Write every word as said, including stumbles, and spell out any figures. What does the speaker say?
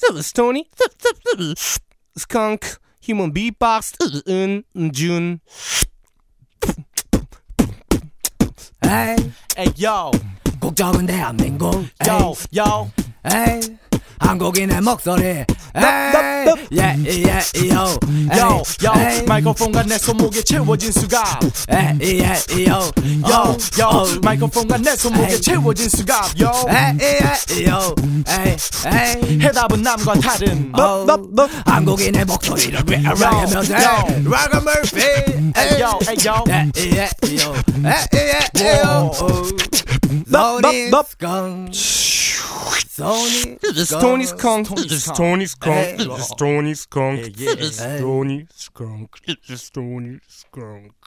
Tony, skunk, human beatbox, 은준. Hey, Hey yo, 국적은 대한민국. yo, yo. Hey, 한국인의 목소리. Hey, yeah, yeah, yo, Yo, yo, hey, 마이크폰과 내 손목에 채워진 수갑. hey, yeah, yo, Yo, yo, oh, 마이크폰과 내 손목에 Hey. 채워진 수갑. Yo, hey, yeah, yo, hey, hey. 해답은 남과 다른. Oh, 한국인의 목소리를 락하면서 락은 Murphy. Hey yo, hey yo. Yeah, yeah, yo, hey, yeah, yo. Sony skunk. Sony This is Tony Skunk. Tony This is Skunk. Tony Skunk. Hey. This is Tony Skunk. Yeah, yeah. This is Hey. Tony Skunk. This is Tony Skunk.